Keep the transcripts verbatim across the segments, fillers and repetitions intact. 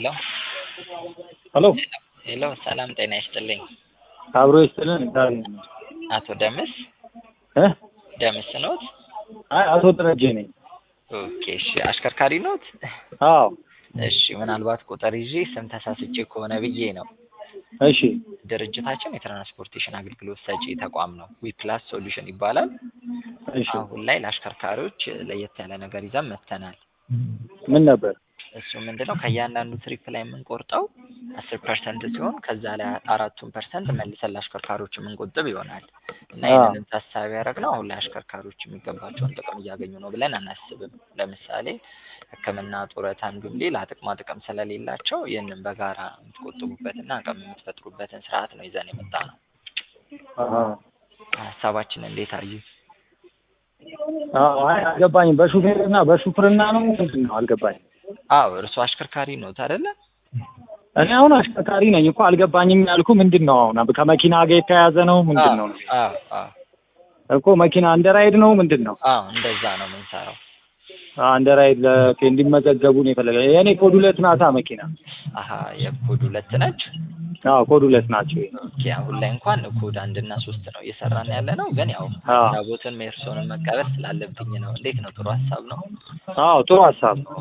ሄሎ ሄሎ ሄሎ ሰላም ጤና ይስጥልኝ። አብሮ ይስጥልን። አቶ ደምስ እ ደምስ ኖት? አይ አቶ ደረጀ ነኝ። ኦኬ እሺ፣ አሽከርካሪ ኖት? አዎ። እሺ፣ ምናልባት ቁጥር ይዤ ስም ተሳስቼ ከሆነ ብዬ ነው። እሺ። ድርጅታችን የትራንስፖርቴሽን አገልግሎት ሰጪ ተቋም ነው። ዊፕላስ ሶሉሽን ይባላል። እሺ። አሁን ላይ ለአሽከርካሪዎች ለየት ያለ ነገር ይዘን መጥተናል። ምን ነበር? እሱ ምንድነው ከእያንዳንዱ ትሪፕ ላይ የምንቆርጠው አስር ፐርሰንት ሲሆን ከዛ ላይ አራቱን ፐርሰንት መልሰን ለአሽከርካሪዎች የምንቆጥብ ይሆናል እና ይህንን ታሳቢ ያደረግነው አሁን ላይ አሽከርካሪዎች የሚገባቸውን ጥቅም እያገኙ ነው ብለን አናስብም። ለምሳሌ ሕክምና፣ ጡረታ እንዲሁም ሌላ ጥቅማ ጥቅም ስለሌላቸው ይህንን በጋራ የምትቆጥቡበትና አቅም የምትፈጥሩበትን ስርዓት ነው ይዘን የመጣነው። አሃ ሀሳባችን እንዴት አዩት? አዎ፣ አይ አልገባኝም። በሹፌርና በሹፍርና ነው ምንድን ነው? አልገባኝም። አዎ፣ እርሱ አሽከርካሪ ነዎት አይደለ? እኔ አሁን አሽከርካሪ ነኝ እኮ። አልገባኝም ያልኩ ምንድን ነው? አሁን ከመኪና ጋር የተያያዘ ነው ምንድን ነው? አዎ አዎ እኮ መኪና እንደ ራይድ ነው ምንድን ነው? አዎ እንደዛ ነው የምንሰራው። አዎ እንደ ራይድ ለኬ እንዲመዘገቡ ነው የፈለገ። የኔ ኮድ ሁለት ናታ መኪና። አሃ የኮድ ሁለት ነች? አዎ ኮድ ሁለት ናቸው። ኦኬ አሁን ላይ እንኳን ኮድ አንድ እና ሶስት ነው እየሰራን ያለ ነው። ግን ያው ሀሳቦትን ሜርሶንን መቀበል ስላለብኝ ነው። እንዴት ነው? ጥሩ ሀሳብ ነው? አዎ ጥሩ ሀሳብ ነው።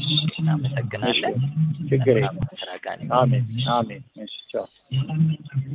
እናመሰግናለን። ችግር የለም። ስራ ጋር አሜን አሜን። እሺ ቻው።